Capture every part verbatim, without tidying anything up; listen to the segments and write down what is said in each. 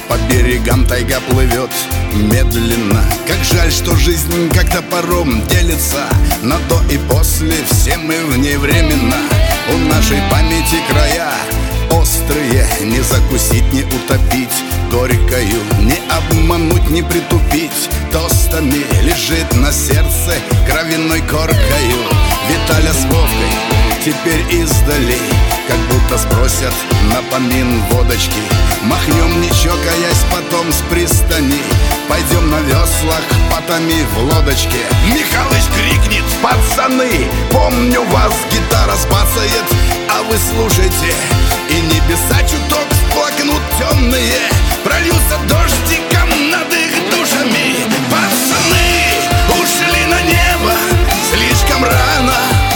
По берегам тайга плывет медленно. Как жаль, что жизнь как топором делится на до и после, все мы в ней временно. У нашей памяти края острые, не закусить, не утопить горькою, не обмануть, не притупить. Тостами лежит на сердце кровяной коркою. Виталя с Вовкой теперь издали, как будто спросят напомин водочки. Махнем, не чокаясь, потом с пристани пойдем на веслах, потоми в лодочке. Михалыч крикнет: пацаны, помню вас, гитара сбацает, а вы слушайте, и небеса чуток всплакнут темные, прольются дождиком над их душами. Пацаны ушли на небо слишком рано.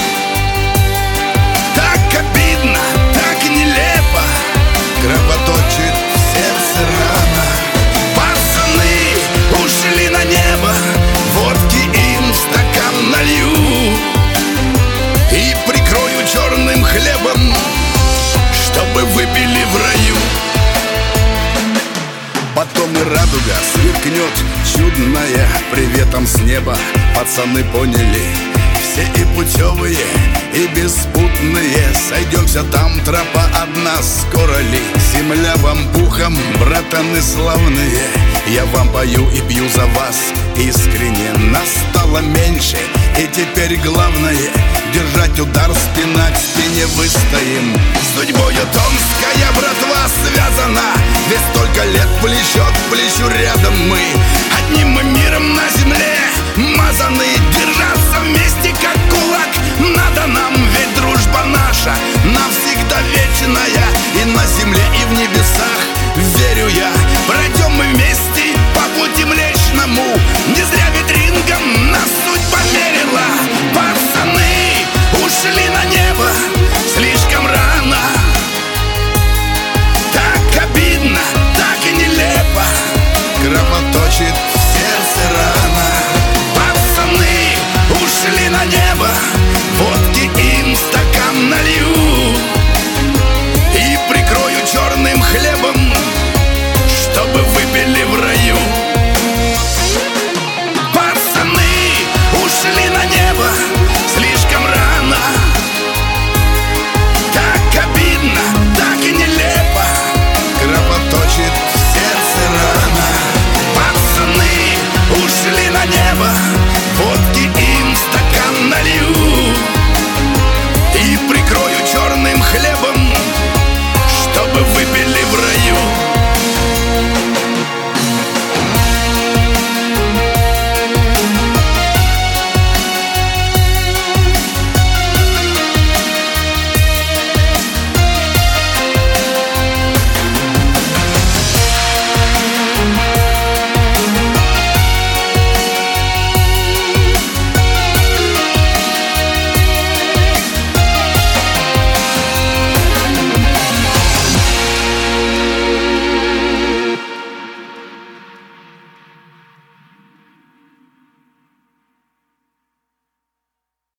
Так обидно, так нелепо кровоточит в сердце рана. Пацаны ушли на небо, водки им в стакан налью и прикрою черным хлебом, чтобы выпили в раю. Потом и радуга сверкнет чудная приветом с неба. Пацаны поняли, все и путевые, и беспутные, сойдемся там, тропа одна, скоро ли? Земля вам пухом, братаны славные, я вам пою и пью за вас искренне. Нас стало меньше, и теперь главное держать удар, спина к спине выстоим. С судьбою томская братва связана, ведь столько лет плечо к плечу рядом мы. Одним мы миром на земле мазаны, держаться вместе как кулак надо нам, ведь дружба наша